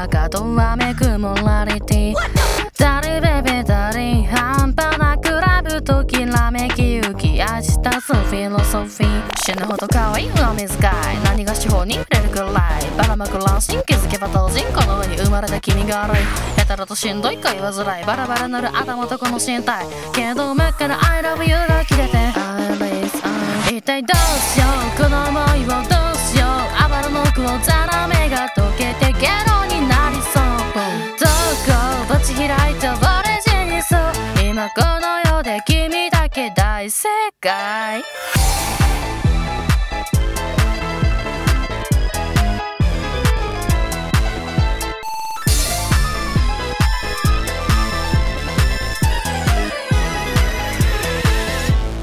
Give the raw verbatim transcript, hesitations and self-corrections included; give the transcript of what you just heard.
中とわめくモラリティダリベベダリ半端なくラブときらめき浮き味たすフィロソフィー死ぬほど可愛い上水使い何が司法に触れるくらいばらまく乱心気づけば当人この上に生まれた君が悪いやたらとしんどいか言わづらいバラバラなる頭とこの身体けど真っ赤な I love you が切れて I raise 一体どうしようこの想いをどうしようあばらの奥をザラメが溶けてゲロになりそうどこバチ開いて俺死にそう今この世で君だけ大正解